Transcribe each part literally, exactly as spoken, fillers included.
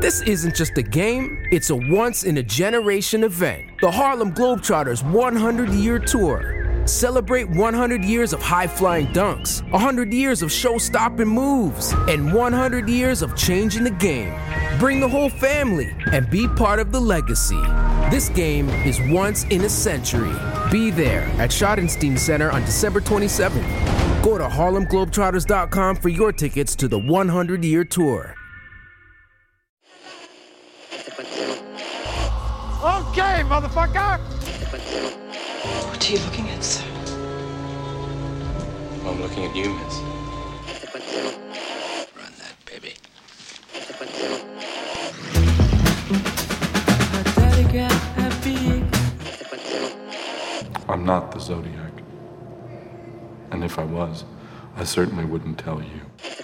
This isn't just a game, it's a once-in-a-generation event. The Harlem Globetrotters one hundred year Tour. Celebrate one hundred years of high-flying dunks, one hundred years of show-stopping moves, and one hundred years of changing the game. Bring the whole family and be part of the legacy. This game is once in a century. Be there at Schottenstein Center on December twenty-seventh. Go to Harlem Globetrotters dot com for your tickets to the one hundred year Tour. Okay, motherfucker! What are you looking at, sir? I'm looking at you, miss. Run that, baby. I'm not the Zodiac. And if I was, I certainly wouldn't tell you.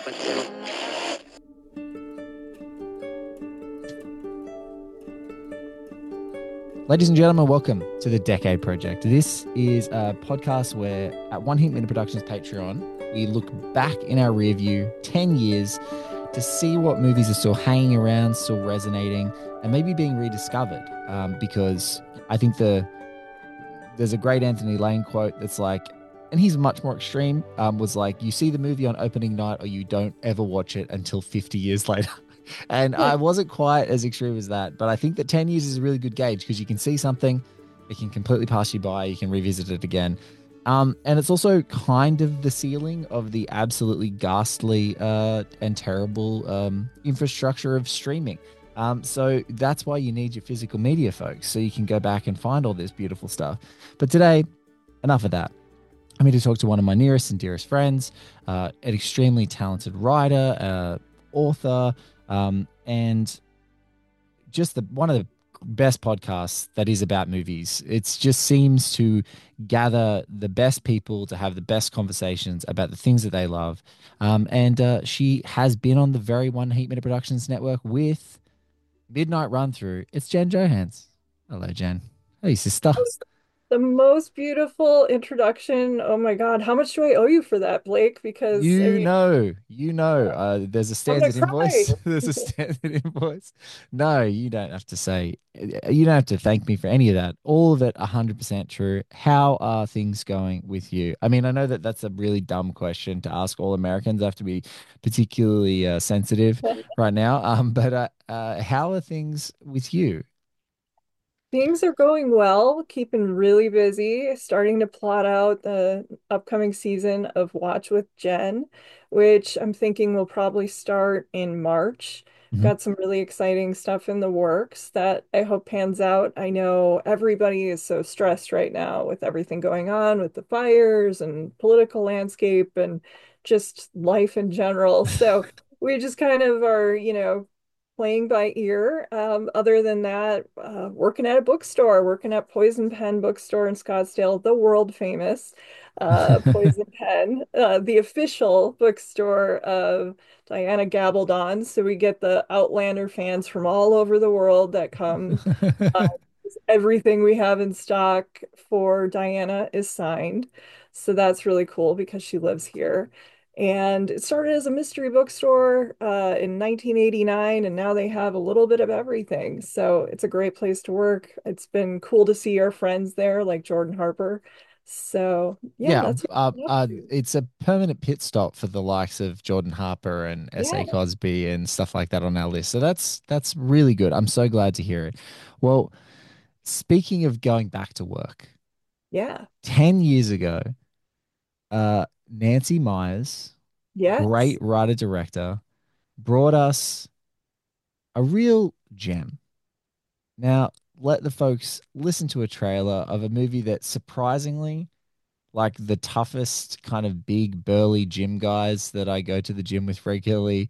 Ladies and gentlemen, welcome to the Decade Project. This is a podcast where at One Heat Minute Productions Patreon, we look back in our rear view ten years to see what movies are still hanging around, still resonating, and maybe being rediscovered. Um, because I think the there's a great Anthony Lane quote that's like, and he's much more extreme, um, was like, you see the movie on opening night or you don't ever watch it until fifty years later. And I wasn't quite as extreme as that, but I think that ten years is a really good gauge because you can see something, it can completely pass you by, you can revisit it again. Um, and it's also kind of the ceiling of the absolutely ghastly uh, and terrible um, infrastructure of streaming. Um, so that's why you need your physical media, folks, so you can go back and find all this beautiful stuff. But today, enough of that. I'm here to talk to one of my nearest and dearest friends, uh, an extremely talented writer, uh, author, Um, and just the one of the best podcasts that is about movies. It just seems to gather the best people to have the best conversations about the things that they love. Um, and uh, she has been on the very One Heat Minute Productions Network with Midnight Run Through. It's Jen Johans. Hello, Jen. Hey, sister. The most beautiful introduction. Oh my God. How much do I owe you for that, Blake? Because You I mean, know, you know, uh, there's a standard gonna invoice. cry. There's a standard invoice. No, you don't have to say, you don't have to thank me for any of that. All of it, one hundred percent true. How are things going with you? I mean, I know that that's a really dumb question to ask all Americans. I have to be particularly uh, sensitive right now. Um, but uh, uh, how are things with you? Things are going well, keeping really busy, starting to plot out the upcoming season of Watch with Jen, which I'm thinking will probably start in March. Mhm. Got some really exciting stuff in the works that I hope pans out. I know everybody is so stressed right now with everything going on with the fires and political landscape and just life in general. So we just kind of are, you know, playing by ear. Um, other than that, uh, working at a bookstore, working at Poison Pen Bookstore in Scottsdale, the world famous uh, Poison Pen, uh, the official bookstore of Diana Gabaldon. So we get the Outlander fans from all over the world that come. Uh, everything we have in stock for Diana is signed. So that's really cool because she lives here. And it started as a mystery bookstore uh, in nineteen eighty-nine, and now they have a little bit of everything. So it's a great place to work. It's been cool to see our friends there, like Jordan Harper. So yeah, Yeah, that's what uh, I'm up uh, to. it's a permanent pit stop for the likes of Jordan Harper and S A Yeah. Cosby and stuff like that on our list. So that's that's really good. I'm so glad to hear it. Well, speaking of going back to work, Yeah. ten years ago, uh, Nancy Myers, Yes. great writer director, brought us a real gem. Now, let the folks listen to a trailer of a movie that surprisingly, like the toughest kind of big burly gym guys that I go to the gym with regularly,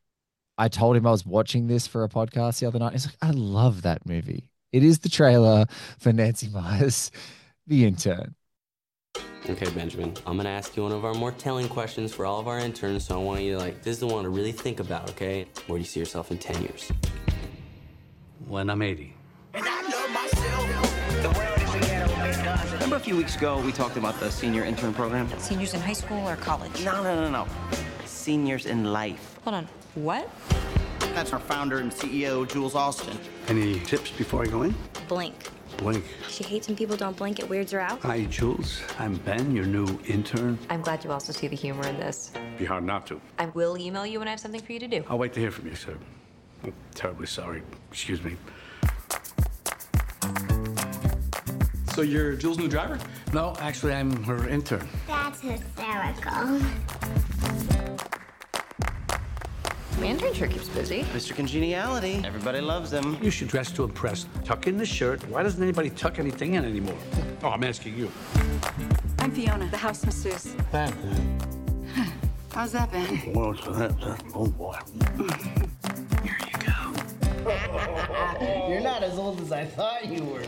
I told him I was watching this for a podcast the other night. He's like, I love that movie. It is the trailer for Nancy Myers, The Intern. Okay, Benjamin, I'm going to ask you one of our more telling questions for all of our interns, so I want you to, like, this is the one to really think about, okay? Where do you see yourself in ten years? When I'm eighty. Remember a few weeks ago we talked about the senior intern program? Seniors in high school or college? No, no, no, no. Seniors in life. Hold on. What? That's our founder and C E O, Jules Austin. Any tips before I go in? Blink. Blink. She hates when people don't blink. It weirds her out. Hi, Jules. I'm Ben, your new intern. I'm glad you also see the humor in this. Be hard not to. I will email you when I have something for you to do. I'll wait to hear from you, sir. I'm terribly sorry. Excuse me. So you're Jules' new driver? No, actually, I'm her intern. That's hysterical. My intern sure keeps busy. Mister Congeniality. Everybody loves him. You should dress to impress. Tuck in the shirt. Why doesn't anybody tuck anything in anymore? Oh, I'm asking you. I'm Fiona, the house masseuse. Ben. How's that been? Well, so that, that, oh, boy. Here you go. You're not as old as I thought you were.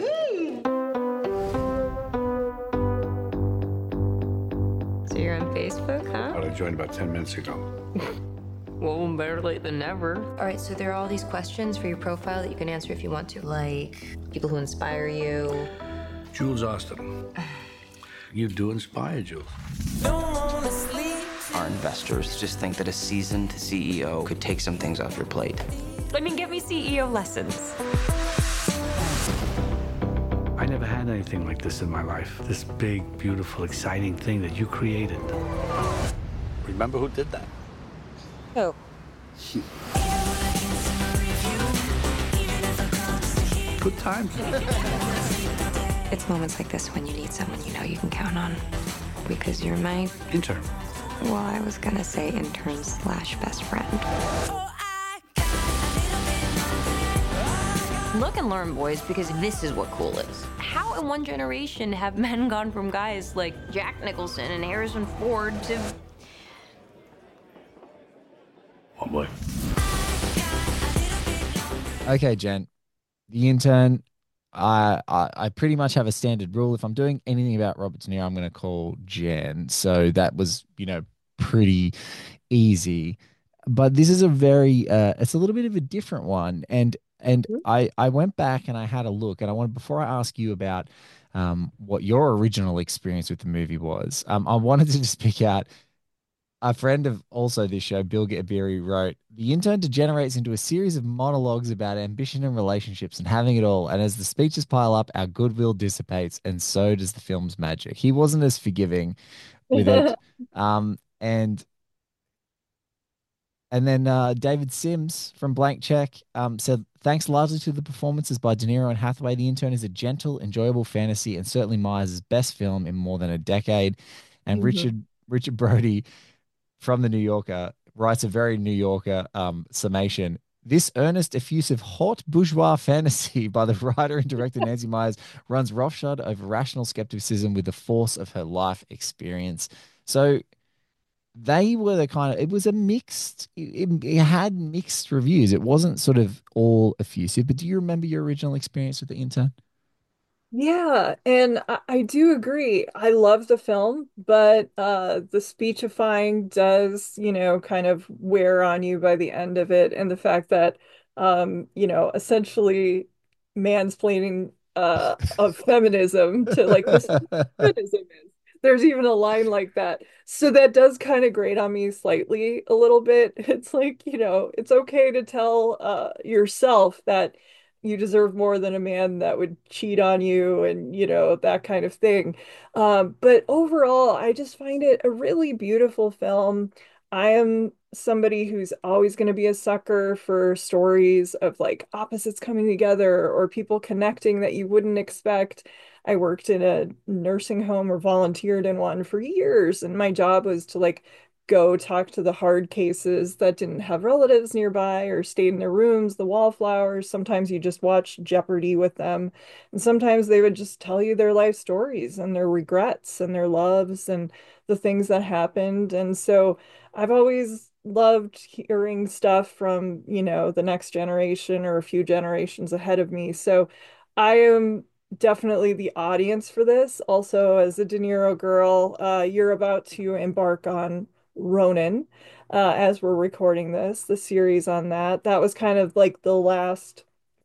So you're on Facebook, huh? Well, I joined about ten minutes ago. Well, better late than never. All right, so there are all these questions for your profile that you can answer if you want to, like people who inspire you. Jules Austin. You do inspire, Jules. Our investors just think that a seasoned C E O could take some things off your plate. I mean, give me C E O lessons. I never had anything like this in my life. This big, beautiful, exciting thing that you created. Remember who did that? Oh. Good times. It's moments like this when you need someone you know you can count on. Because you're my... Intern. Well, I was gonna say intern slash best friend. Look and learn, boys, because this is what cool is. How in one generation have men gone from guys like Jack Nicholson and Harrison Ford to... Oh, boy. Okay, Jen. The intern. I, I I pretty much have a standard rule. If I'm doing anything about Robert De Niro, I'm going to call Jen. So that was, you know, pretty easy. But this is a very, uh, it's a little bit of a different one. And and I I went back and I had a look. And I wanted, before I ask you about um what your original experience with the movie was, um I wanted to just pick out. A friend of also this show, Bill Gettabiri, wrote, "The intern degenerates into a series of monologues about ambition and relationships and having it all. And as the speeches pile up, our goodwill dissipates, and so does the film's magic." He wasn't as forgiving with it. um, and and then uh, David Sims from Blank Check um, said, "Thanks largely to the performances by De Niro and Hathaway, The Intern is a gentle, enjoyable fantasy and certainly Myers' best film in more than a decade." And Mhm. Richard Richard Brody from the New Yorker writes a very New Yorker um, summation. "This earnest, effusive, hot bourgeois fantasy by the writer and director Nancy Myers runs roughshod over rational skepticism with the force of her life experience." So they were the kind of, it was a mixed, it, it had mixed reviews. It wasn't sort of all effusive, but do you remember your original experience with The Intern? Yeah, and I, I do agree. I love the film, but uh the speechifying does, you know, kind of wear on you by the end of it, and the fact that um, you know, essentially mansplaining uh of feminism to like this is what feminism is. There's even a line like that. So that does kind of grate on me slightly a little bit. It's like, you know, it's okay to tell uh yourself that you deserve more than a man that would cheat on you and, you know, that kind of thing. Um, but overall, I just find it a really beautiful film. I am somebody who's always going to be a sucker for stories of like opposites coming together or people connecting that you wouldn't expect. I worked in a nursing home or volunteered in one for years, and my job was to like go talk to the hard cases that didn't have relatives nearby or stayed in their rooms, the wallflowers. Sometimes you just watch Jeopardy with them. And sometimes they would just tell you their life stories and their regrets and their loves and the things that happened. And so I've always loved hearing stuff from, you know, the next generation or a few generations ahead of me. So I am definitely the audience for this. Also, as a De Niro girl, uh, you're about to embark on Ronin, uh, as we're recording this, the series on that. That was kind of like the last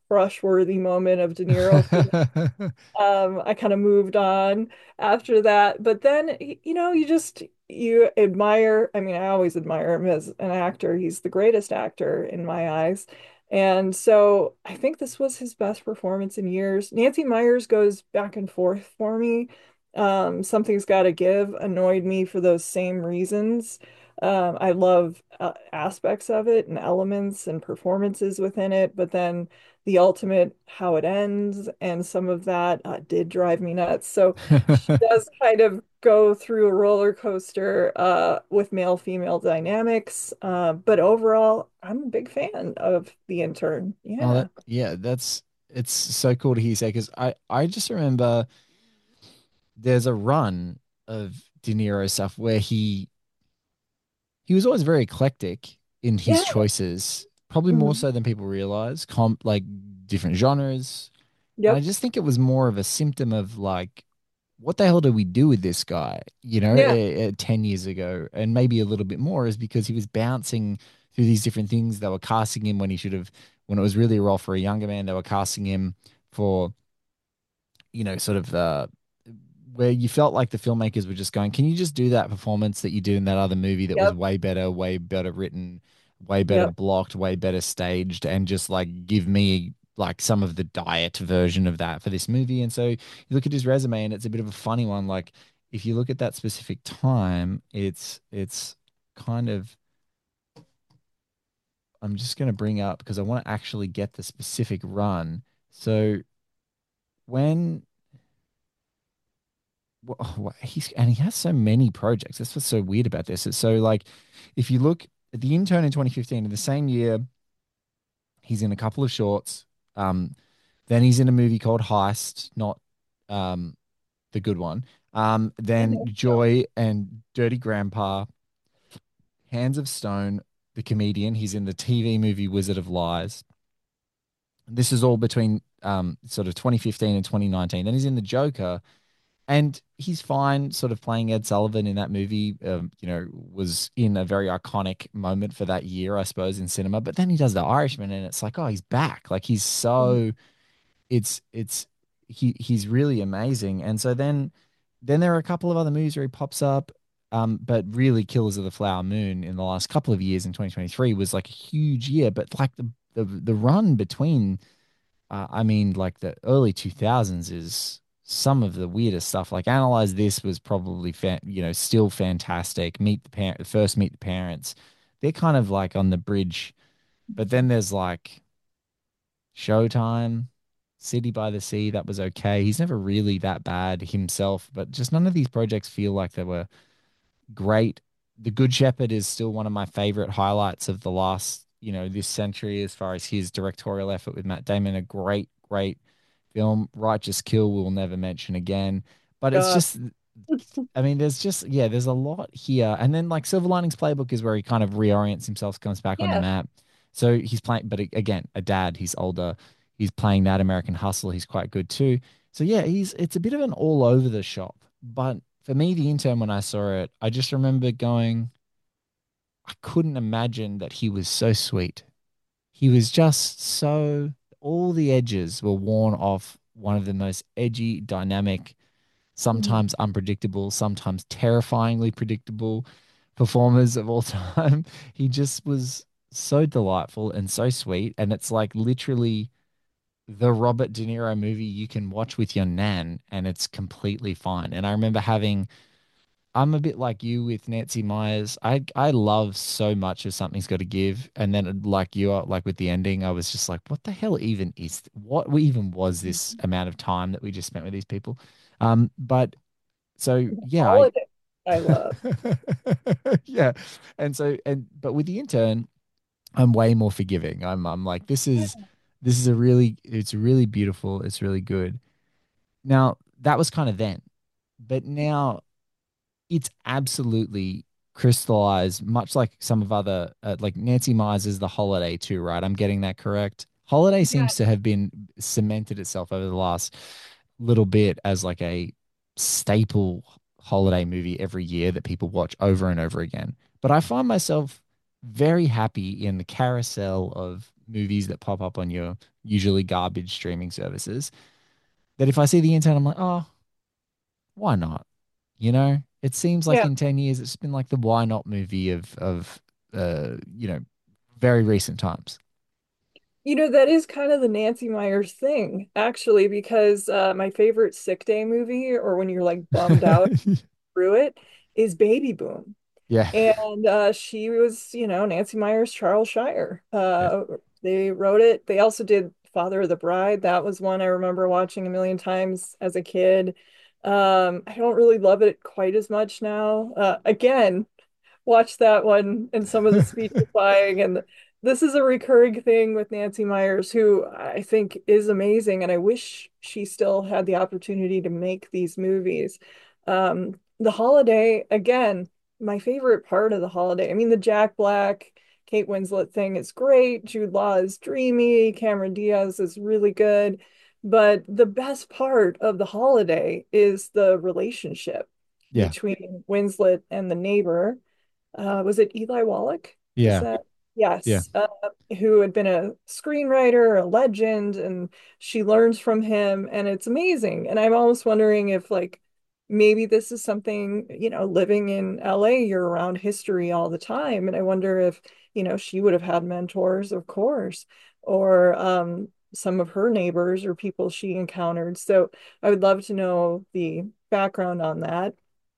crush-worthy moment of De Niro. Um, I kind of moved on after that. But then, you know, you just you admire. I mean, I always admire him as an actor. He's the greatest actor in my eyes. And so I think this was his best performance in years. Nancy Meyers goes back and forth for me. Um, Something's Gotta Give annoyed me for those same reasons. Um, I love uh, aspects of it and elements and performances within it, but then the ultimate how it ends and some of that uh, did drive me nuts. So she does kind of go through a roller coaster uh, with male female dynamics. Uh, but overall, I'm a big fan of The Intern. Oh, Yeah. that, yeah, that's it's so cool to hear you say because I I just remember there's a run of De Niro stuff where he he was always very eclectic in his Yeah. choices, probably more Mhm. so than people realize, comp like different genres. And I Yep. just think it was more of a symptom of like, what the hell did we do with this guy, you know, Yeah. eh, eh, ten years ago? And maybe a little bit more is because he was bouncing through these different things. They were casting him when he should have, when it was really a role for a younger man, they were casting him for, you know, sort of uh, where you felt like the filmmakers were just going, can you just do that performance that you did in that other movie that was Yep. way better, way better written, way better Yep. blocked, way better staged, and just like give me like some of the diet version of that for this movie. And so you look at his resume and it's a bit of a funny one. Like if you look at that specific time, it's it's kind of I'm just going to bring up because I want to actually get the specific run. So when well, he's and he has so many projects. That's what's so weird about this. It's so like, if you look at The Intern in twenty fifteen, in the same year, he's in a couple of shorts. Um, then he's in a movie called Heist, not um the good one. Um, then Joy and Dirty Grandpa, Hands of Stone, the comedian. He's in the T V movie Wizard of Lies. This is all between um sort of twenty fifteen and twenty nineteen. Then he's in the Joker. And he's fine, sort of playing Ed Sullivan in that movie. Um, you know, was in a very iconic moment for that year, I suppose, in cinema. But then he does The Irishman, and it's like, oh, he's back. Like he's so, it's it's he he's really amazing. And so then, then there are a couple of other movies where he pops up. Um, but really, Killers of the Flower Moon in the last couple of years in twenty twenty-three was like a huge year. But like the the the run between uh, I mean, like the early two thousands is some of the weirdest stuff. Like Analyze This was probably, fa- you know, still fantastic. Meet the parent, first Meet the Parents. They're kind of like on the bridge. But then there's like Showtime, City by the Sea. That was okay. He's never really that bad himself, but just none of these projects feel like they were great. The Good Shepherd is still one of my favorite highlights of the last, you know, this century as far as his directorial effort with Matt Damon. A great, great film. Righteous Kill we'll never mention again. But it's God. just, I mean, there's just, yeah, there's a lot here. And then like Silver Linings Playbook is where he kind of reorients himself, comes back on the Yeah. map. So he's playing, but again, a dad, he's older. He's playing that American Hustle. He's quite good too. So yeah, he's, it's a bit of an all over the shop. But for me, The Intern, when I saw it, I just remember going, I couldn't imagine that he was so sweet. He was just so, all the edges were worn off one of the most edgy, dynamic, sometimes unpredictable, sometimes terrifyingly predictable performers of all time. He just was so delightful and so sweet. And it's like literally the Robert De Niro movie you can watch with your nan and it's completely fine. And I remember having, I'm a bit like you with Nancy Myers. I I love so much of Something's Got to Give, and then like you, are like with the ending, I was just like, what the hell even is what even was this amount of time that we just spent with these people? Um, but so yeah, I, Holiday, I love. yeah, and so and but with The Intern, I'm way more forgiving. I'm I'm like this is this is a really it's really beautiful. It's really good. Now that was kind of then, but now it's absolutely crystallized, much like some of other, uh, like Nancy Myers is The Holiday too, right? I'm getting that correct. Holiday seems to have been cemented itself over the last little bit as like a staple holiday movie every year that people watch over and over again. But I find myself very happy in the carousel of movies that pop up on your usually garbage streaming services, that if I see the intern, I'm like, oh, why not? You know, it seems like Yeah. in ten years, it's been like the why not movie of, of, uh, you know, very recent times. You know, that is kind of the Nancy Meyers thing, actually, because uh, my favorite sick day movie, or when you're like bummed out through it, is Baby Boom. Yeah. And uh, she was, you know, Nancy Meyers, Charles Shire. Yeah. Uh, they wrote it. They also did Father of the Bride. That was one I remember watching a million times as a kid. Um, I don't really love it quite as much now. Uh, again, watch that one and some of the speechifying. And this is a recurring thing with Nancy Meyers, who I think is amazing. And I wish she still had the opportunity to make these movies. Um, The Holiday, again, my favorite part of The Holiday. I mean, the Jack Black, Kate Winslet thing is great. Jude Law is dreamy. Cameron Diaz is really good. But the best part of The Holiday is the relationship Yeah. between Winslet and the neighbor. Uh, was it Eli Wallach? Is Yeah. that? Yeah. Yes, uh, who had been a screenwriter, a legend, and she learns from him, and it's amazing. And I'm almost wondering if, like, maybe this is something, you know, living in L A, you're around history all the time. And I wonder if, you know, she would have had mentors, of course, or um, some of her neighbors or people she encountered. So I would love to know the background on that.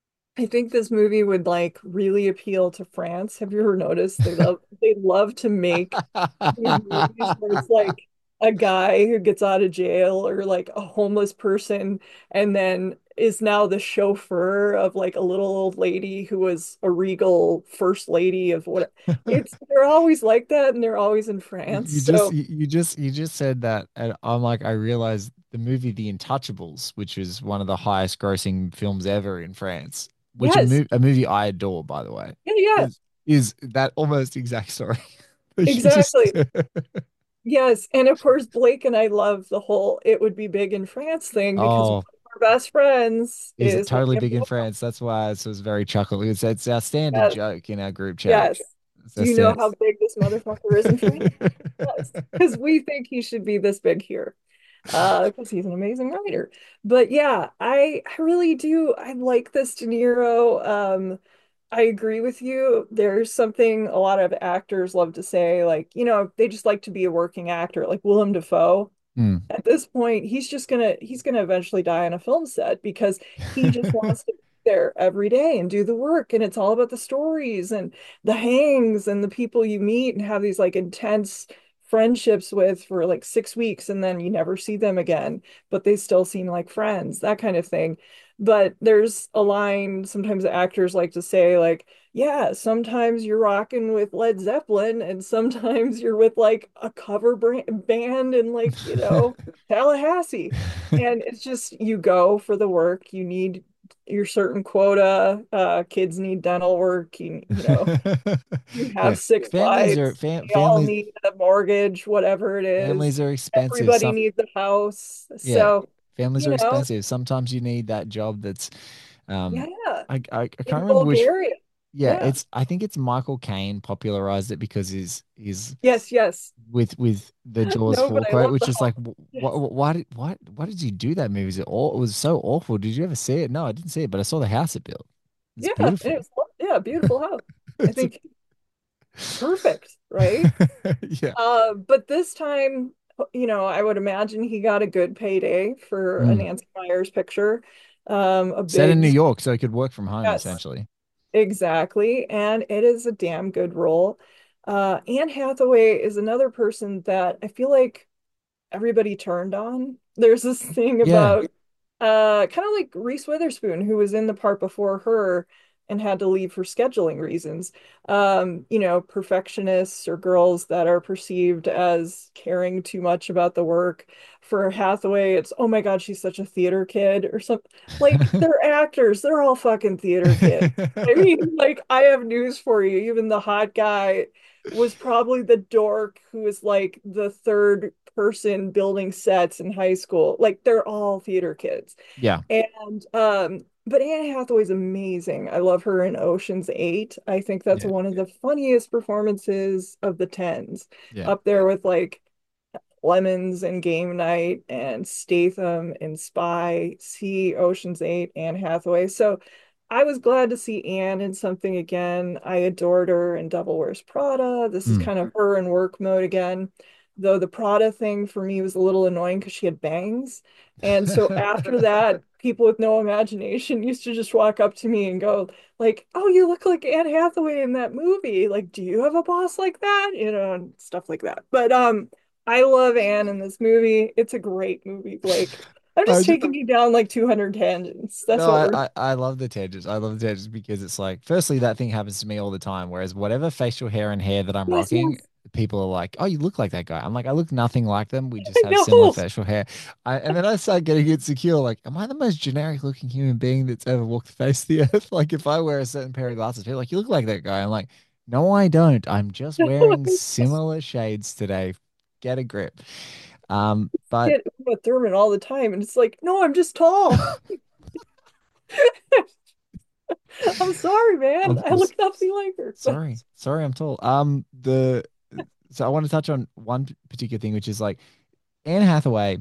I think this movie would like really appeal to France. Have you ever noticed they love they love to make these movies where it's like a guy who gets out of jail or like a homeless person and then is now the chauffeur of like a little old lady who was a regal first lady of what it's they're always like that and they're always in France. You So just you, you just you just said that, and I'm like, I realized the movie The Untouchables, which is one of the highest grossing films ever in France, which a, yes, mo- a movie I adore, by the way, yeah, yeah, is, is that almost exact story that you just exactly. Yes, and of course Blake and I love the whole "it would be big in France" thing because one Oh, of our best friends is it is totally William big in Dafoe. France? That's why it was very chuckle. It's it's our standard Yes, joke in our group chat. yes. It's Do our you know stand- how big this motherfucker is in France? Yes, because we think he should be this big here, uh, because he's an amazing writer. But yeah, I I really do. I like this De Niro. Um, I agree with you. There's something a lot of actors love to say, like, you know, they just like to be a working actor, like Willem Dafoe. Hmm. At this point, he's just gonna he's gonna eventually die on a film set because he just wants to be there every day and do the work. And it's all about the stories and the hangs and the people you meet and have these like intense friendships with for like six weeks and then you never see them again, but they still seem like friends, that kind of thing. But there's a line sometimes actors like to say, like, yeah, sometimes you're rocking with Led Zeppelin and sometimes you're with like a cover brand, band in like, you know, Tallahassee. And it's just you go for the work. You need your certain quota. Uh, kids need dental work. You, you know, you Yeah, have six families are wives. fam- They all families need a morttage, whatever it is. families are expensive. Everybody Some needs a house. Yeah, So, families you are know, expensive. Sometimes you need that job that's um yeah, I I, I in can't remember which. Bulgaria. Yeah, Yeah. it's I think it's Michael Caine popularized it because he's he's Yes, yes. with with the Jaws No, four but I quote, love which the is whole. like, Yes. what why did what why did you do that movie? Is it all? It was so awful. Did you ever see it? No, I didn't see it, but I saw the house it built. It's Yeah, and beautiful. it's yeah, beautiful house. I It's a- think perfect, right? yeah. Uh, but this time, you know, I would imagine he got a good payday for a Mm. Nancy Meyers picture. Um, a Set in New big, York, so he could work from home yes, essentially. exactly. And it is a damn good role. Uh, Anne Hathaway is another person that I feel like everybody turned on. There's this thing Yeah. about uh kind of like Reese Witherspoon, who was in the part before her and had to leave for scheduling reasons. Um, you know, perfectionists or girls that are perceived as caring too much about the work. For Hathaway, it's oh my God, she's such a theater kid or something. Like they're actors, they're all fucking theater kids. I mean, like I have news for you. Even the hot guy was probably the dork who was like the third person building sets in high school. Like they're all theater kids. Yeah. And um, But Anne Hathaway's amazing. I love her in Ocean's Eight. I think that's Yeah. one of the funniest performances of the tens, Yeah. up there with like Lemons and Game Night and Statham and Spy. See Ocean's Eight, Anne Hathaway. So I was glad to see Anne in something again. I adored her in Devil Wears Prada. This is Mm. kind of her in work mode again. Though the Prada thing for me was a little annoying because she had bangs. And so after that, people with no imagination used to just walk up to me and go, like, oh, you look like Anne Hathaway in that movie. Like, do you have a boss like that? You know, and stuff like that. But um, I love Anne in this movie. It's a great movie, Blake. I'm I just just- taking you down like two hundred tangents. That's No, what I, we're I, I love the tangents. I love the tangents because it's like, firstly, that thing happens to me all the time. Whereas whatever facial hair and hair that I'm Yes, rocking, yes. people are like, "Oh, you look like that guy." I'm like, I look nothing like them. We just I have similar know. facial hair. I, and then I start getting insecure. Like, am I the most generic looking human being that's ever walked the face of the earth? Like, if I wear a certain pair of glasses, people are like, you look like that guy. I'm like, no, I don't. I'm just wearing similar shades today. Get a grip. Um, but Get Uma Thurman all the time, and it's like, no, I'm just tall. I'm sorry, man. I'm- I look nothing like her. Sorry, sorry, I'm tall. Um, the so I want to touch on one particular thing, which is like Anne Hathaway.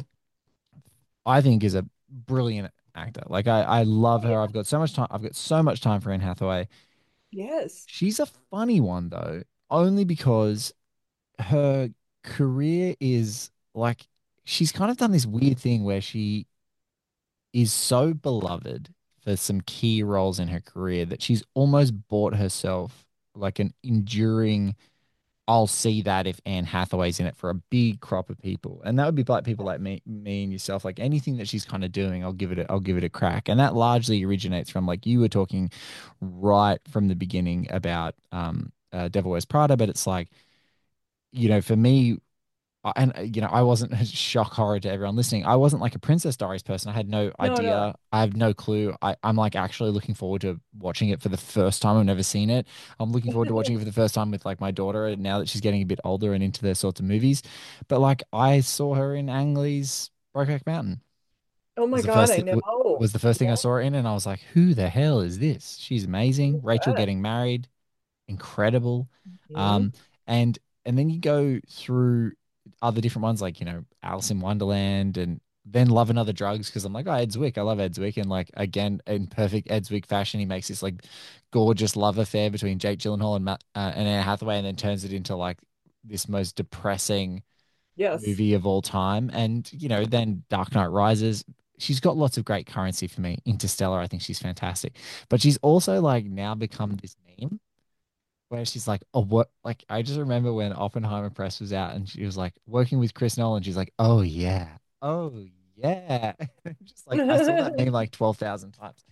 I think is a brilliant actor. Like I, I love her. I've got so much time. I've got so much time for Anne Hathaway. Yes. She's a funny one though, only because her career is like she's kind of done this weird thing where she is so beloved for some key roles in her career that she's almost bought herself like an enduring I'll see that if Anne Hathaway's in it for a big crop of people. And that would be like people like me me and yourself. Like anything that she's kind of doing, I'll give it a, I'll give it a crack. And that largely originates from like you were talking right from the beginning about um uh, Devil Wears Prada, but it's like, you know, for me, I- and uh, you know, I wasn't shock horror to everyone listening. I wasn't like a Princess Diaries person. I had no No, idea. no. I have no clue. I, I'm like actually looking forward to watching it for the first time. I've never seen it. I'm looking forward to watching it for the first time with like my daughter now that she's getting a bit older and into their sorts of movies. But like I saw her in Ang Lee's Brokeback Mountain. Oh my Was the God, first I thi- know. w- was the first thing I saw her in, and I was like, "Who the hell is this? She's amazing." Rachel Yeah. getting married, incredible. Mhm. Um, and and then you go through other different ones like you know Alice in Wonderland, and then Love and Other Drugs because I'm like, oh, Ed Zwick, I love Ed Zwick, and like again in perfect Ed Zwick fashion, he makes this like gorgeous love affair between Jake Gyllenhaal and Matt uh, and Anne Hathaway, and then turns it into like this most depressing Yes. movie of all time. And you know, then Dark Knight Rises. She's got lots of great currency for me. Interstellar, I think she's fantastic, but she's also like now become this meme where she's like, oh, what? Like, I just remember when Oppenheimer Press was out and she was like working with Chris Nolan. She's like, oh, yeah. Oh, yeah. Just like, I saw that name like twelve thousand times.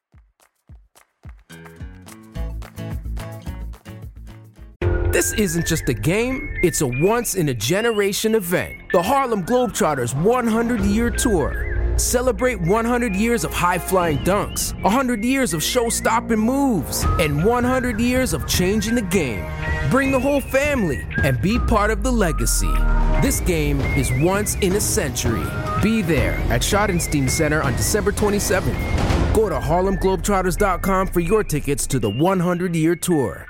This isn't just a game, it's a once-in-a-generation event. The Harlem Globetrotters one hundred year Tour. Celebrate one hundred years of high-flying dunks, one hundred years of show-stopping moves, and one hundred years of changing the game. Bring the whole family and be part of the legacy. This game is once in a century. Be there at Schottenstein Center on December twenty-seventh. Go to harlem globetrotters dot com for your tickets to the one hundred year Tour.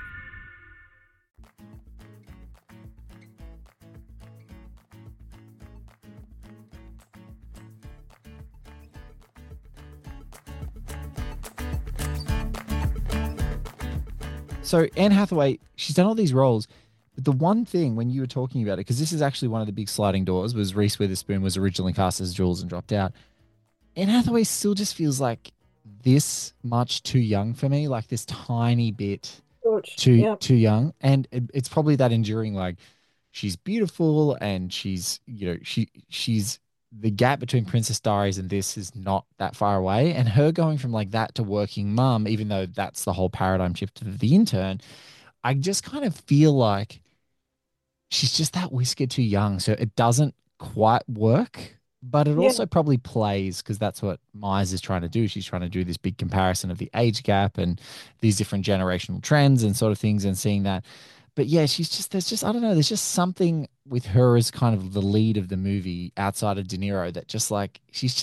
So Anne Hathaway, she's done all these roles, but the one thing when you were talking about it, because this is actually one of the big sliding doors, was Reese Witherspoon was originally cast as Jules and dropped out. Anne Hathaway still just feels like this much too young for me, like this tiny bit Ouch. too Yeah. too young, and it, it's probably that enduring. Like she's beautiful, and she's you know she she's the gap between Princess Diaries and this is not that far away, and her going from like that to working mum, even though that's the whole paradigm shift of The Intern, I just kind of feel like she's just that whisker too young, so it doesn't quite work. But it Yeah. also probably plays because that's what Myers is trying to do. She's trying to do this big comparison of the age gap and these different generational trends and sort of things and seeing that. But yeah, she's just, there's just, I don't know, there's just something with her as kind of the lead of the movie outside of De Niro that just like, she's just,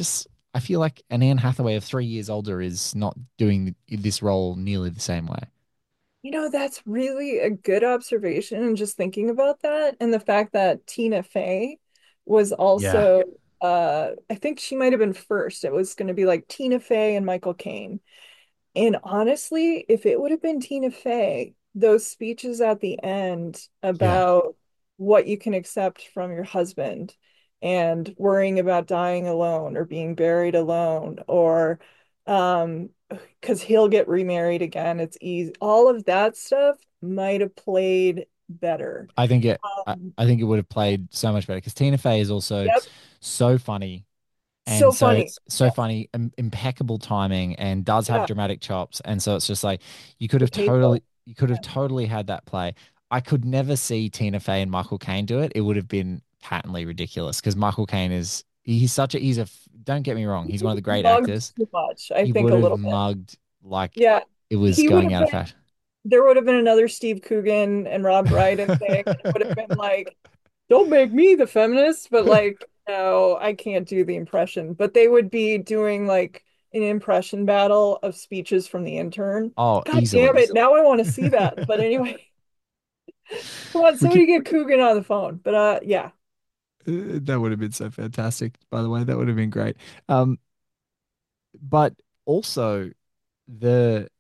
I feel like an Anne Hathaway of three years older is not doing this role nearly the same way. You know, that's really a good observation, and just thinking about that and the fact that Tina Fey was Yeah. also uh I think she might have been first. It was going to be like Tina Fey and Michael Caine. And honestly, if it would have been Tina Fey, those speeches at the end Yeah. about what you can accept from your husband and worrying about dying alone or being buried alone or um because he'll get remarried again, it's easy. All of that stuff might have played better. I think it I, Um, I think it would have played so much better because Tina Fey is also yep, so funny and so so funny. so Yeah, funny, im- impeccable timing, and does have yeah, dramatic chops. And so it's just like you could the have totally pathos. you could have Yeah. totally had that play. I could never see Tina Fey and Michael Caine do it. It would have been patently ridiculous because Michael Caine is he's such a he's a f- don't get me wrong, he's one of the great Mugged actors. too much, I He think, would a have little bit. mugged like Yeah, it was he would going have out of been, fashion. there would have been another Steve Coogan and Rob Brydon thing. It would have been like, don't make me the feminist, but like, no, I can't do the impression. But they would be doing like an impression battle of speeches from the intern. Oh, God damn easily. it, now I want to see that. But anyway, come on, We could somebody get Coogan on the phone. But uh yeah. Uh, that would have been so fantastic, by the way. That would have been great. Um, but also the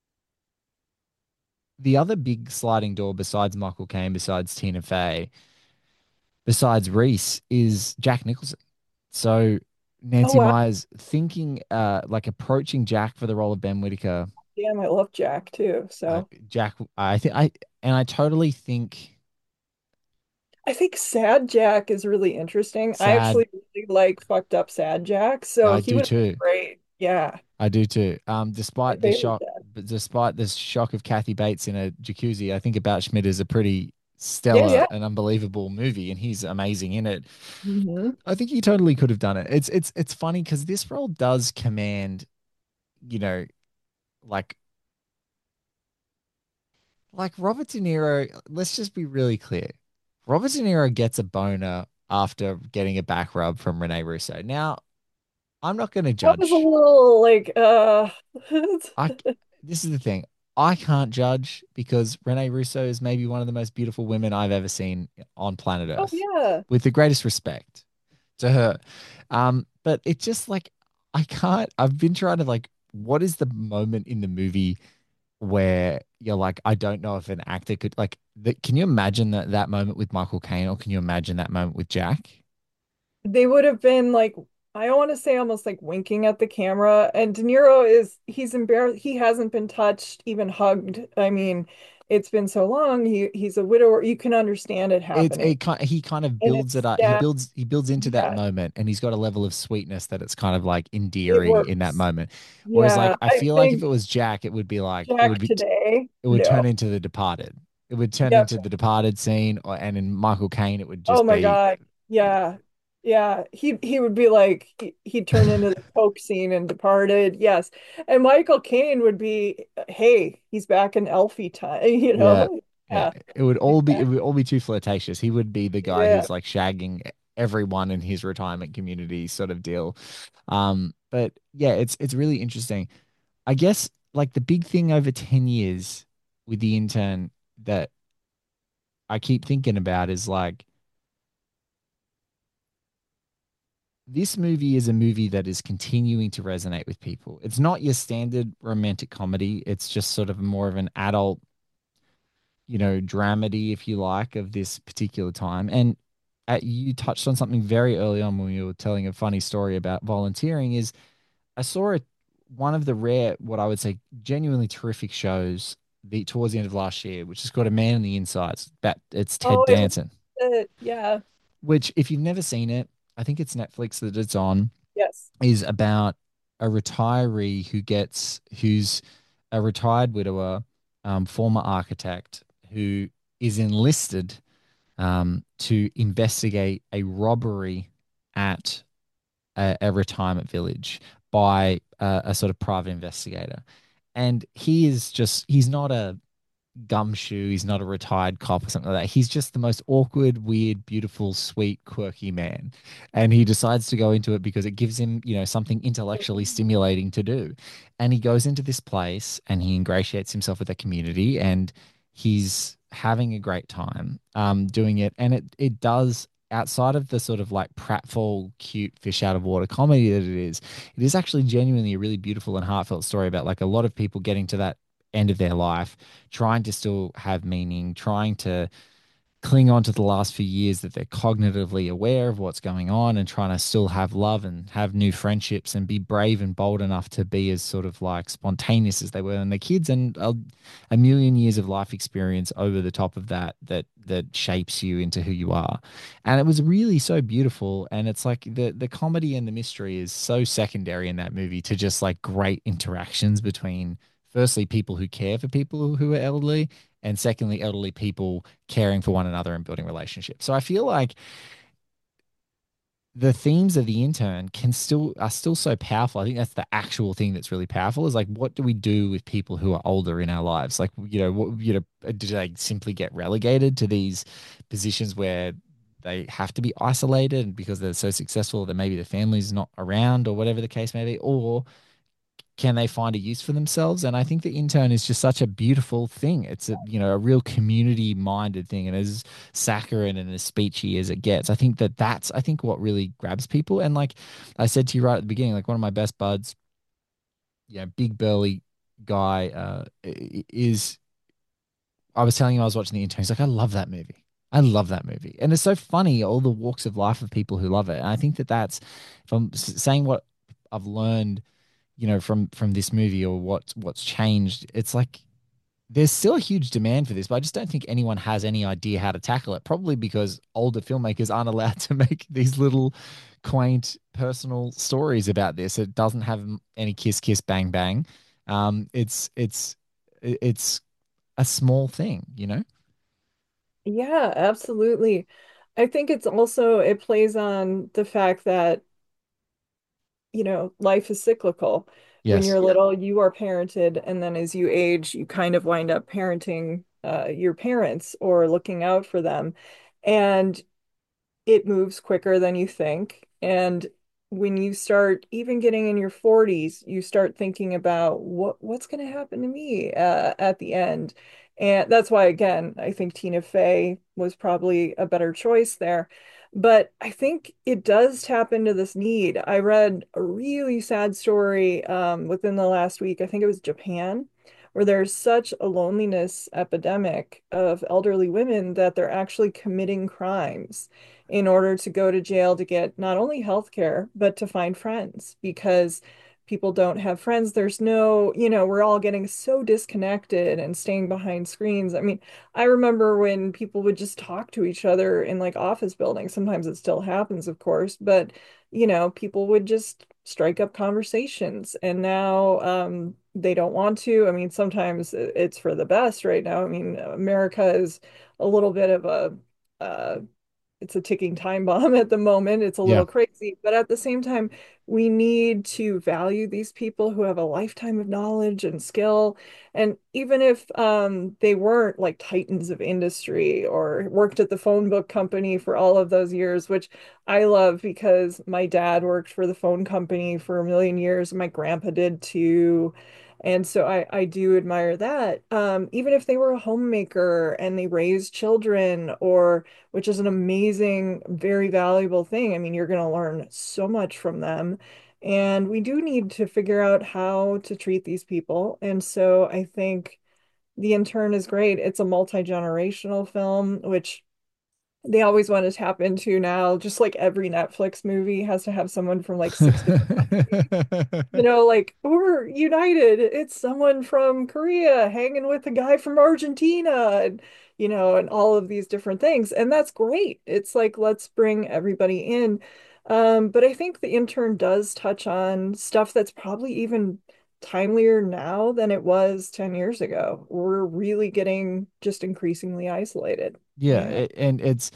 the other big sliding door besides Michael Caine, besides Tina Fey, besides Reese, is Jack Nicholson. So Oh Nancy wow. Myers thinking, uh, like approaching Jack for the role of Ben Whitaker. Damn, I love Jack too. Uh, So Jack, I think I and I totally think I think Sad Jack is really interesting. I sad. actually really like fucked up Sad Jack, so I he do would be too. great. Yeah, I do too. Um, my despite the favorite shock, Jack. but despite the shock of Kathy Bates in a jacuzzi, I think About Schmidt is a pretty Yeah, stellar yeah. and unbelievable movie, and he's amazing in it. Hmm. I think he totally could have done it. It's it's it's funny because this role does command, you know, like like Robert De Niro. Let's just be really clear. Robert De Niro gets a boner after getting a back rub from Rene Russo. Now, I'm not going to That was a judge. little like uh I this is the thing. I can't judge because Rene Russo is maybe one of the most beautiful women I've ever seen on planet oh Earth. yeah. With the greatest respect to her. Um, but it's just like I can't I've been trying to like what is the moment in the movie where you're like, I don't know if an actor could like the, can you imagine that that moment with Michael Caine or can you imagine that moment with Jack? They would have been like, I want to say almost like winking at the camera. And De Niro is, he's embarrassed. He hasn't been touched, even hugged. I mean, it's been so long. He he's a widower. You can understand it It's happening. it kind he kind of And builds it it's, up. He yeah, builds he builds into that yeah, moment and he's got a level of sweetness that it's kind of like it endearing in that works. moment. Whereas like Yeah, I I feel like if think it was Jack, it would be like it would Jack be today, it would no. turn into The Departed. It would turn Yep. into The Departed scene or and in Michael Caine it would Oh just my be God. Yeah. Yeah. He he would be like he, he'd turn into the Coke scene and Departed. Yes. And Michael Caine would be, hey, he's back in Elfie time, you yeah. know? Yeah. Yeah. It would all be it Exactly. would all be too flirtatious. He would be the guy Yeah. who's like shagging everyone in his retirement community sort of deal. Um, but yeah, it's it's really interesting. I guess like the big thing over ten years with the intern that I keep thinking about is like this movie is a movie that is continuing to resonate with people. It's not your standard romantic comedy. It's just sort of more of an adult, you know, dramedy, if you like, of this particular time. And at, you touched on something very early on when you were telling a funny story about volunteering is I saw it one of the rare, what I would say, genuinely terrific shows the towards the end of last year, which is called A Man in the Insides. That it's Ted Oh, I love Danson, it. Yeah. which if you've never seen it, I think it's Netflix that it's on, Yes. is about a retiree who gets who's a retired widower, um, former architect who is enlisted um, to investigate a robbery at a, a retirement village by a, a sort of private investigator. And he is just, he's not a, gumshoe. He's not a retired cop or something like that. He's just the most awkward, weird, beautiful, sweet, quirky man. And he decides to go into it because it gives him, you know, something intellectually stimulating to do. And he goes into this place and he ingratiates himself with the community and he's having a great time um, doing it. And it it does outside of the sort of like pratfall, cute fish out of water comedy that it is, it is actually genuinely a really beautiful and heartfelt story about like a lot of people getting to that end of their life, trying to still have meaning, trying to cling on to the last few years that they're cognitively aware of what's going on and trying to still have love and have new friendships and be brave and bold enough to be as sort of like spontaneous as they were when they're kids and a, a million years of life experience over the top of that that that shapes you into who you are. And it was really so beautiful. And it's like the the comedy and the mystery is so secondary in that movie to just like great interactions between firstly people who care for people who are elderly and secondly, elderly people caring for one another and building relationships. So I feel like the themes of the intern can still are still so powerful. I think that's the actual thing that's really powerful is like, what do we do with people who are older in our lives? Like, you know, what, you know, do they simply get relegated to these positions where they have to be isolated because they're so successful that maybe the family's not around or whatever the case may be, or can they find a use for themselves? And I think the intern is just such a beautiful thing. It's a, you know, a real community minded thing. And as saccharine and as speechy as it gets, I think that that's, I think what really grabs people. And like I said to you right at the beginning, like one of my best buds, you know, big burly guy, uh, is, I was telling him I was watching the intern. He's like, I love that movie. I love that movie. And it's so funny, all the walks of life of people who love it. And I think that that's, if I'm saying what I've learned, you know, from from this movie or what what's changed, it's like there's still a huge demand for this, but I just don't think anyone has any idea how to tackle it. Probably because older filmmakers aren't allowed to make these little quaint personal stories about this. It doesn't have any kiss kiss bang bang. Um, it's it's it's a small thing, you know? Yeah, absolutely. I think it's also it plays on the fact that you know, life is cyclical. When Yes. you're little, you are parented, and then as you age, you kind of wind up parenting uh, your parents or looking out for them. And it moves quicker than you think. And when you start even getting in your forties, you start thinking about what what's going to happen to me uh, at the end. And that's why, again, I think Tina Fey was probably a better choice there. But I think it does tap into this need. I read a really sad story um, within the last week. I think it was Japan, where there's such a loneliness epidemic of elderly women that they're actually committing crimes in order to go to jail to get not only health care, but to find friends because people don't have friends. There's no, you know, we're all getting so disconnected and staying behind screens. I mean, I remember when people would just talk to each other in like office buildings. Sometimes it still happens, of course, but you know, people would just strike up conversations and now um they don't want to. I mean, sometimes it's for the best right now. I mean, America is a little bit of a uh it's a ticking time bomb at the moment. It's a Yeah. little crazy, but at the same time, we need to value these people who have a lifetime of knowledge and skill. And even if um, they weren't like titans of industry or worked at the phone book company for all of those years, which I love because my dad worked for the phone company for a million years. My grandpa did too. And so I, I do admire that. Um, even if they were a homemaker and they raised children or which is an amazing, very valuable thing. I mean, you're going to learn so much from them. And we do need to figure out how to treat these people. And so I think The Intern is great. It's a multi-generational film, which they always want to tap into now. Just like every Netflix movie has to have someone from like six different, you know, like we're united. It's someone from Korea hanging with a guy from Argentina and you know, and all of these different things. And that's great. It's like let's bring everybody in. Um, but I think The Intern does touch on stuff that's probably even timelier now than it was ten years ago. We're really getting just increasingly isolated. Yeah. And it- and it's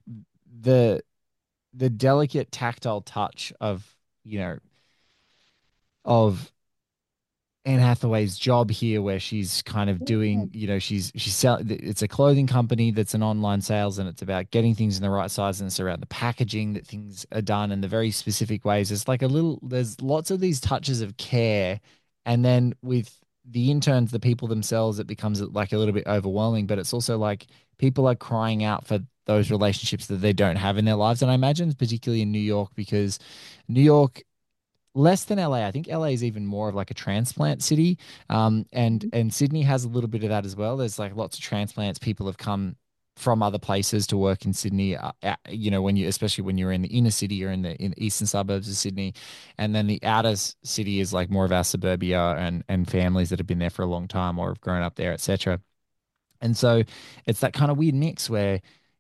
the the delicate tactile touch of, you know, of Anne Hathaway's job here, where she's kind of doing, you know, she's she's sell, it's a clothing company that's an online sales, and it's about getting things in the right size, and it's around the packaging that things are done in the very specific ways. It's like a little, there's lots of these touches of care, and then with the interns, the people themselves, it becomes like a little bit overwhelming. But it's also like people are crying out for those relationships that they don't have in their lives, and I imagine particularly in New York, because New York, less than L A. I think L A is even more of like a transplant city. Um, and and Sydney has a little bit of that as well. There's like lots of transplants. People have come from other places to work in Sydney. Uh, uh, you know, when you, especially when you're in the inner city or in the in the eastern suburbs of Sydney, and then the outer s- city is like more of our suburbia and and families that have been there for a long time or have grown up there, et cetera. And so it's that kind of weird mix where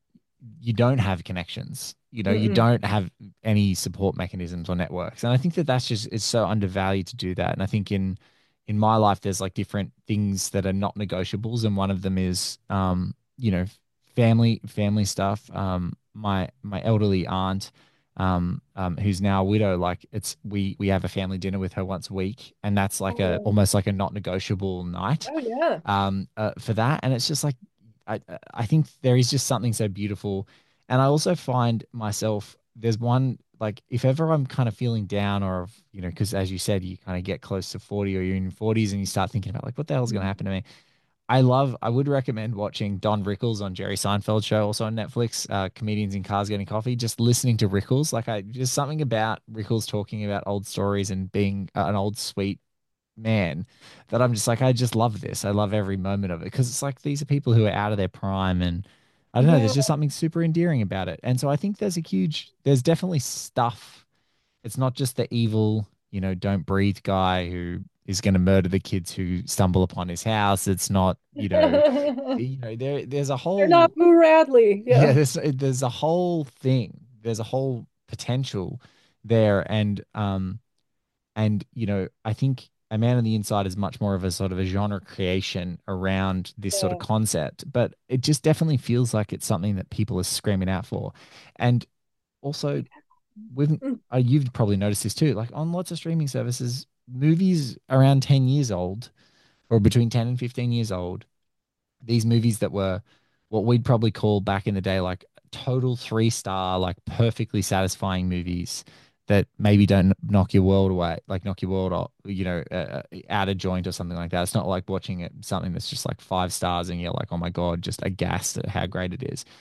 you don't have connections. You know, you Mm-mm. don't have any support mechanisms or networks. And I think that that's just, it's so undervalued to do that. And I think in in my life there's like different things that are not negotiables, and one of them is um you know, family family stuff. Um my my elderly aunt, um um who's now a widow, like it's we we have a family dinner with her once a week, and that's like a Oh, almost like a not negotiable night oh yeah. um uh, for that. And it's just like I I think there is just something so beautiful. And I also find myself, there's one, like if ever I'm kind of feeling down, or you know, because as you said, you kind of get close to forty or you're in your forties and you start thinking about like what the hell's going to happen to me. I love, I would recommend watching Don Rickles on Jerry Seinfeld show, also on Netflix, uh, Comedians in Cars Getting Coffee, just listening to Rickles. Like I just something about Rickles talking about old stories and being uh, an old sweet man, that I'm just like, I just love this. I love every moment of it, because it's like these are people who are out of their prime, and I don't know, Yeah. there's just something super endearing about it. And so I think there's a huge, there's definitely stuff. It's not just the evil, you know, don't breathe guy who is going to murder the kids who stumble upon his house. It's not, you know, They're you know, there there's a not whole, Boo Radley. yeah, Yeah. there's there's a whole thing. There's a whole potential there. And um and, you know, I think A Man on the Inside is much more of a sort of a genre creation around this sort of Yeah. concept, but it just definitely feels like it's something that people are screaming out for. And also, with Mm. uh, you've probably noticed this too, like on lots of streaming services, movies around ten years old, or between ten and fifteen years old, these movies that were what we'd probably call back in the day like total three star, like perfectly satisfying movies that maybe don't knock your world away, like knock your world off, you know, uh, uh, out of joint or something like that. It's not like watching it, something that's just like five stars and you're like, oh my God, just aghast at how great it is.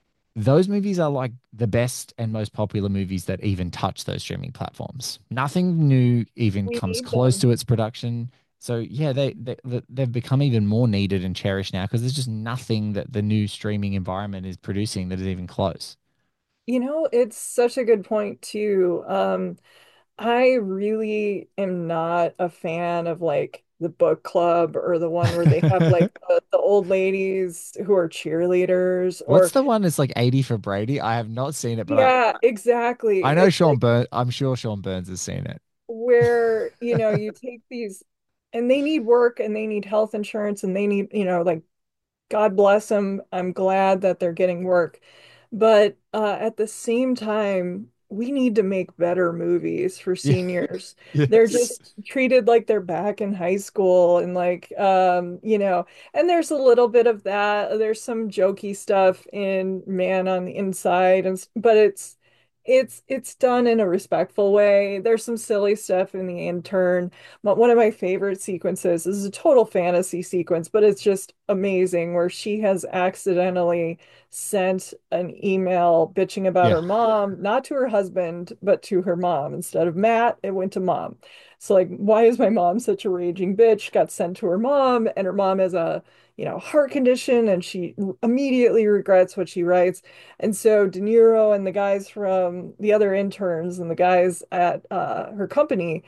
Those movies are like the best and most popular movies that even touch those streaming platforms. Nothing new even We comes need close them. to its production. So yeah, they, they they- they've become even more needed and cherished now, because there's just nothing that the new streaming environment is producing that is even close. You know, it's such a good point too. Um, I really am not a fan of like the book club or the one where they have like the, the old ladies who are cheerleaders What's or the one that's like eighty for Brady? I have not seen it, but I yeah, exactly. I know It's Sean like Burns. I'm sure Sean Burns has seen it. where, you know, you take these and they need work and they need health insurance and they need, you know, like God bless them. I'm glad that they're getting work. But uh, at the same time, we need to make better movies for Yeah. seniors. They're Yes. just treated like they're back in high school and like um, you know, and there's a little bit of that. There's some jokey stuff in Man on the Inside and s- but it's it's it's done in a respectful way. There's some silly stuff in The Intern. But one of my favorite sequences is a total fantasy sequence, but it's just amazing where she has accidentally sent an email bitching about Yeah. her mom, not to her husband, but to her mom. Instead of Matt, it went to mom. So like, why is my mom such a raging bitch? Got sent to her mom, and her mom has a, you know, heart condition, and she immediately regrets what she writes. And so De Niro and the guys from the other interns and the guys at uh, her company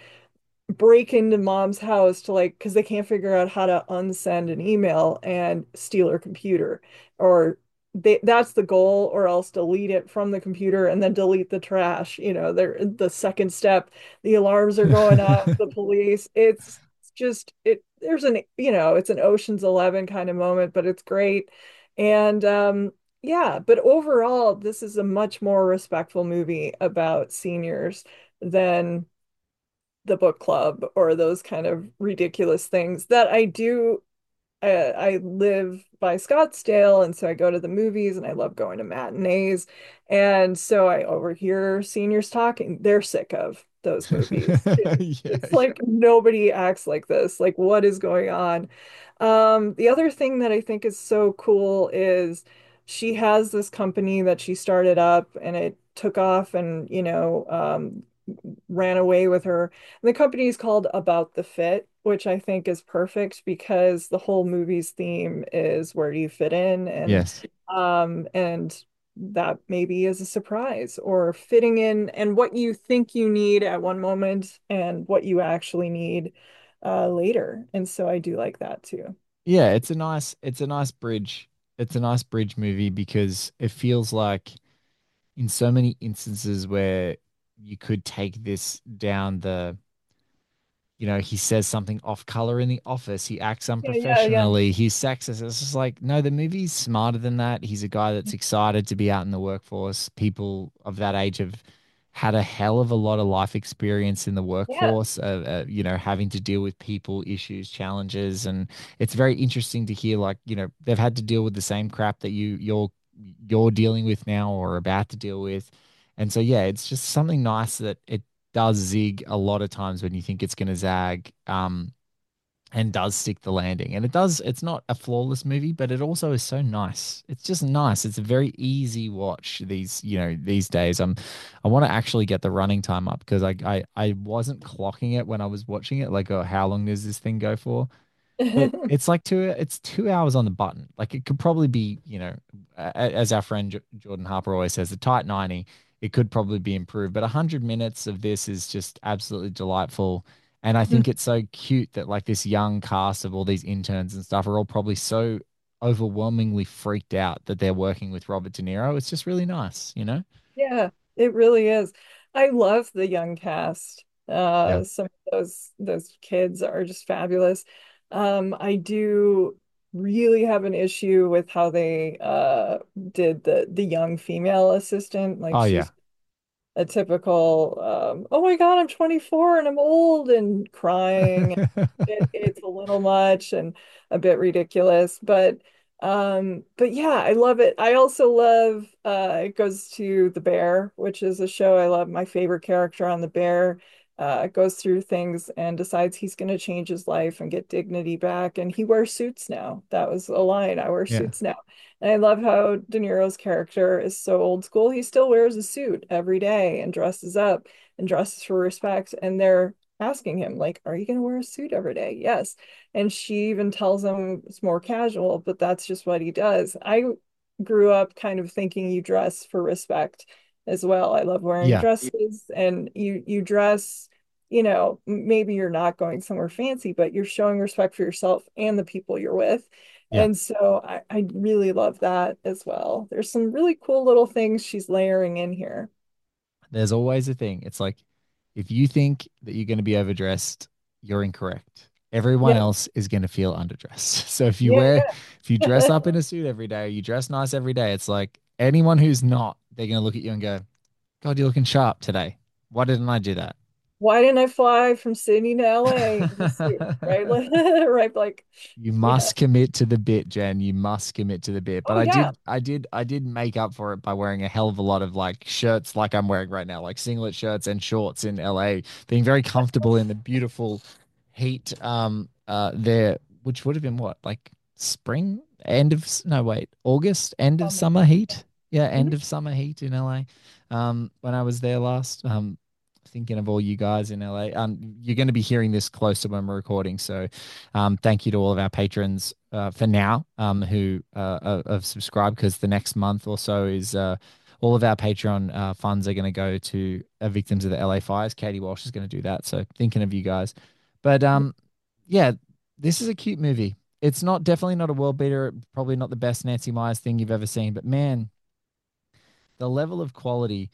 break into mom's house to like because they can't figure out how to unsend an email and steal her computer or they that's the goal or else delete it from the computer and then delete the trash. You know, they're the second step. The alarms are going off, the police. It's just it there's an you know, it's an Ocean's eleven kind of moment, but it's great. And um yeah, but overall this is a much more respectful movie about seniors than the book club or those kind of ridiculous things that I do. I, I live by Scottsdale, and so I go to the movies and I love going to matinees. And so I overhear seniors talking. They're sick of those movies. It- Yeah, it's like nobody acts like this. Like, what is going on? Um, the other thing that I think is so cool is she has this company that she started up and it took off and, you know, um, ran away with her. And the company is called About the Fit, which I think is perfect because the whole movie's theme is where do you fit in? And yes. um and that maybe is a surprise or fitting in and what you think you need at one moment and what you actually need uh later. And so I do like that too. Yeah, it's a nice it's a nice bridge. It's a nice bridge movie because it feels like in so many instances where you could take this down the, you know, he says something off color in the office, he acts Yeah, yeah, yeah. unprofessionally, he's sexist. It's just like, no, the movie's smarter than that. He's a guy that's excited to be out in the workforce. People of that age have had a hell of a lot of life experience in the Yeah. workforce, uh, uh, you know, having to deal with people, issues, challenges. And it's very interesting to hear, like, you know, they've had to deal with the same crap that you, you're, you're dealing with now or about to deal with. And so, yeah, it's just something nice that it does zig a lot of times when you think it's going to zag, um, and does stick the landing. And it does, it's not a flawless movie, but it also is so nice. It's just nice. It's a very easy watch these, you know, these days. Um, I want to actually get the running time up because I, I, I wasn't clocking it when I was watching it. Like, oh, how long does this thing go for? But it's like two, it's two hours on the button. Like it could probably be, you know, as our friend J- Jordan Harper always says, the tight ninety, it could probably be improved. But one hundred minutes of this is just absolutely delightful. And I think it's so cute that like this young cast of all these interns and stuff are all probably so overwhelmingly freaked out that they're working with Robert De Niro. It's just really nice, you know? Yeah, it really is. I love the young cast. Yeah. Uh, some of those those kids are just fabulous. Um, I do really have an issue with how they uh did the the young female assistant. Like Oh, yeah. she's a typical um, oh my God, I'm twenty-four and I'm old and crying. It, it's a little much and a bit ridiculous, but um, but yeah, I love it. I also love uh, it goes to The Bear, which is a show I love. My favorite character on The Bear uh, goes through things and decides he's going to change his life and get dignity back, and he wears suits now. That was a line. I wear Yeah. suits now. And I love how De Niro's character is so old school. He still wears a suit every day and dresses up and dresses for respect. And they're asking him, like, are you going to wear a suit every day? Yes. And she even tells him it's more casual, but that's just what he does. I grew up kind of thinking you dress for respect as well. I love wearing Yeah. dresses and you you dress, you know, maybe you're not going somewhere fancy, but you're showing respect for yourself and the people you're with. Yeah. And so I, I really love that as well. There's some really cool little things she's layering in here. There's always a thing. It's like if you think that you're going to be overdressed, you're incorrect. Everyone Yeah, else is going to feel underdressed. So if you yeah, wear, if you dress yeah. up in a suit every day, you dress nice every day, it's like anyone who's not, they're going to look at you and go, God, you're looking sharp today. Why didn't I do that? Why didn't I fly from Sydney to L A in a suit, right? Right, like, You yeah. must commit to the bit, Jen. You must commit to the bit. But Oh I yeah. did, I did, I did make up for it by wearing a hell of a lot of like shirts, like I'm wearing right now, like singlet shirts and shorts in L A, being very comfortable in the beautiful heat, um, uh, there, which would have been what, like spring, end of, s- no, wait, August, end of Um, summer heat. Yeah, end mhm. of summer heat in L A. Um, when I was there last. Um, thinking of all you guys in L A. Um, you're going to be hearing this closer when we're recording, so um, thank you to all of our patrons uh, for now um, who uh, have subscribed because the next month or so is uh, all of our Patreon uh, funds are going to go to uh, victims of the L A fires. Katie Walsh is going to do that. So thinking of you guys. But um, yeah, this is a cute movie. It's not definitely not a world beater, probably not the best Nancy Myers thing you've ever seen, but man, the level of quality,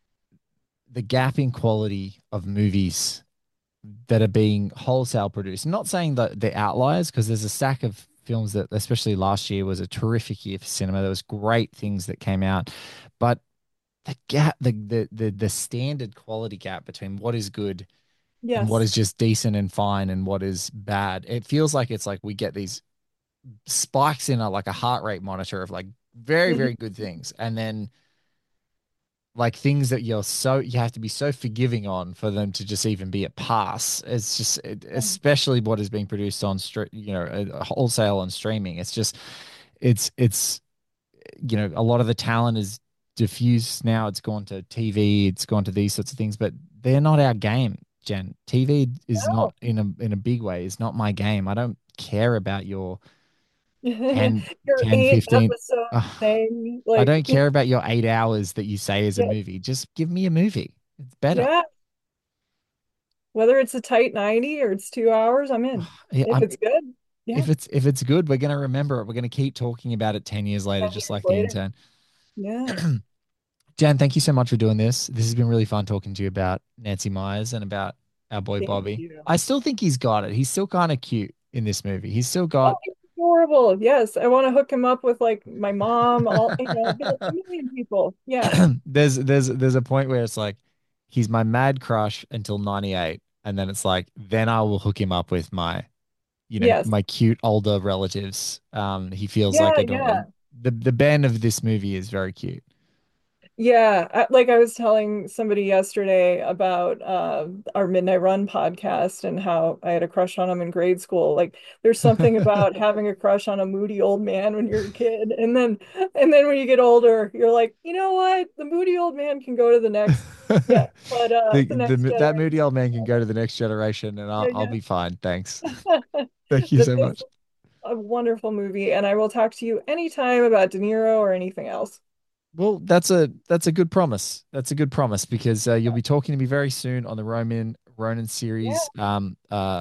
the gap in quality of movies that are being wholesale produced. Not saying that they're outliers, because there's a stack of films that, especially last year, was a terrific year for cinema. There was great things that came out, but the gap, the the the, the standard quality gap between what is good Yes. and what is just decent and fine and what is bad. It feels like it's like we get these spikes in a like a heart rate monitor of like very, very good things. And then like things that you're so you have to be so forgiving on for them to just even be a pass. It's just it, especially what is being produced on stre- you know uh, wholesale on streaming. It's just it's it's you know a lot of the talent is diffused now. It's gone to T V. It's gone to these sorts of things, but they're not our game, Jen. T V is No. not in a in a big way. Is not my game. I don't care about your ten, Your ten, eight fifteen. episode Ugh. thing. I Like, don't care about your eight hours that you say is a Yeah. movie. Just give me a movie. It's better. Yeah. Whether it's a tight ninety or it's two hours, I'm in. Yeah, If I'm- it's good. Yeah. If it's if it's good, we're gonna remember it. We're gonna keep talking about it ten years later, ten just years like later. the intern. Yeah. Jan, thank you so much for doing this. This has been really fun talking to you about Nancy Myers and about our boy Thank Bobby. you. I still think he's got it. He's still kind of cute in this movie. He's still Oh, got he's adorable. Yes. I want to hook him up with like my mom, all you know, a million people. Yeah. there's there's there's a point where it's like he's my mad crush until ninety-eight, and then it's like then I will hook him up with my you know Yes. my cute older relatives. Um, he feels Yeah, like I don't. yeah. The the Ben of this movie is very cute. Yeah, I- like I was telling somebody yesterday about uh, our Midnight Run podcast and how I had a crush on him in grade school. Like, there's something about having a crush on a moody old man when you're a kid, and then and then when you get older, you're like, you know what? The moody old man can go to the next. Yeah, but uh, the, the next the, that generation. moody old man can go to the next generation, and I'll Yeah, I'll yeah. be fine. Thanks. Thank you But so this much. is a wonderful movie, and I will talk to you anytime about De Niro or anything else. Well, that's a that's a good promise. That's a good promise because uh, you'll be talking to me very soon on the Roman Ronan series. Um, uh,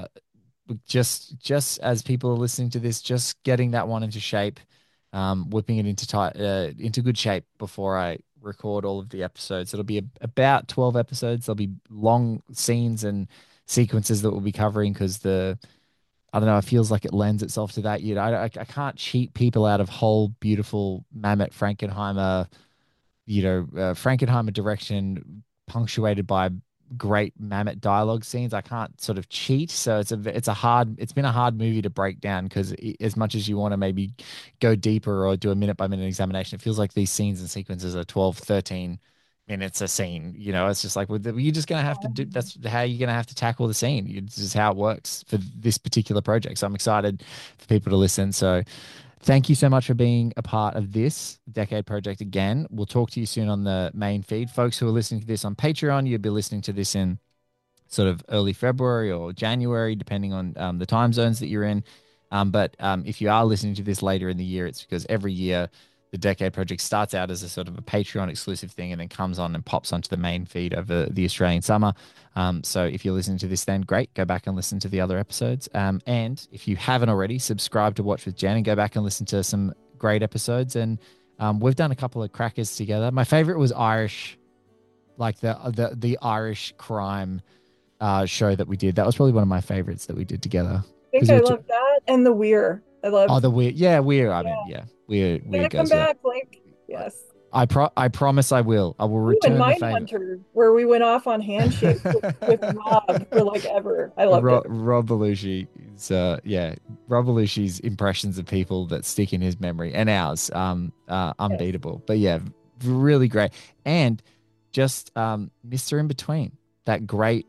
just just as people are listening to this, just getting that one into shape, um, whipping it into tight uh, into good shape before I record all of the episodes. It'll be a, about twelve episodes. There'll be long scenes and sequences that we'll be covering because the I don't know. It feels like it lends itself to that. You know, I, I, I can't cheat people out of whole beautiful Mamet Frankenheimer, you know, uh, Frankenheimer direction punctuated by great Mamet dialogue scenes. I can't sort of cheat. So it's a it's a hard it's been a hard movie to break down because as much as you want to maybe go deeper or do a minute by minute examination, it feels like these scenes and sequences are twelve, thirteen minutes a scene. You know, it's just like well, you're just gonna have to do. That's how you're gonna have to tackle the scene. It's just how it works for this particular project. So I'm excited for people to listen. So thank you so much for being a part of this Decade Project again. We'll talk to you soon on the main feed. Folks who are listening to this on Patreon, you'll be listening to this in sort of early February or January, depending on um, the time zones that you're in. Um, but um, if you are listening to this later in the year, it's because every year the Decade Project starts out as a sort of a Patreon exclusive thing and then comes on and pops onto the main feed over the Australian summer. Um, so if you're listening to this then, great. Go back and listen to the other episodes. Um, and if you haven't already, subscribe to Watch with Jen and go back and listen to some great episodes. And um, we've done a couple of crackers together. My favorite was Irish, like the the, the Irish crime uh, show that we did. That was probably one of my favorites that we did together. I think I love that and the Weir. I love. Oh, the Weir. Yeah, Weir. I mean, yeah, Weir. Gonna Weir come goes well. back, like yes. I pro I promise I will. I will Ooh, return and the favor. Mindhunter, where we went off on handshakes with, with Rob for like ever. I loved Rob, it. Rob Belushi is uh yeah, Rob Belushi's impressions of people that stick in his memory and ours um uh unbeatable. But yeah, really great. And just um Mister In Between, that great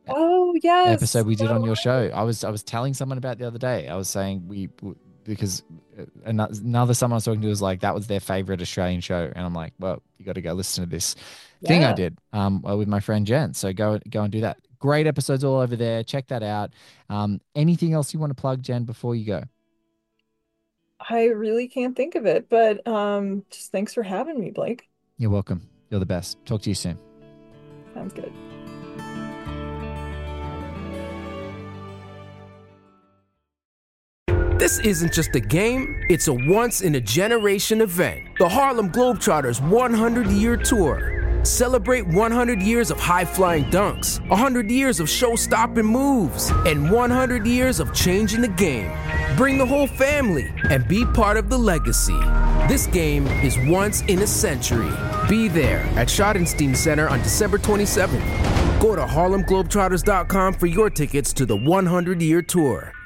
Oh yes, episode we did on your show. I was I was telling someone about the other day. I was saying we because another someone I was talking to was like that was their favorite Australian show, and I'm like, well, you got to go listen to this thing I Yeah. did um with my friend Jen. So go go and do that. Great episodes all over there. Check that out. Um, anything else you want to plug, Jen, before you go? I really can't think of it, but um, just thanks for having me, Blake. You're welcome. You're the best. Talk to you soon. Sounds good. This isn't just a game, it's a once-in-a-generation event. The Harlem Globetrotters hundred-year Tour. Celebrate one hundred years of high-flying dunks, one hundred years of show-stopping moves, and one hundred years of changing the game. Bring the whole family and be part of the legacy. This game is once in a century. Be there at Schottenstein Center on December twenty-seventh. Go to Harlem Globetrotters dot com for your tickets to the one hundred year tour.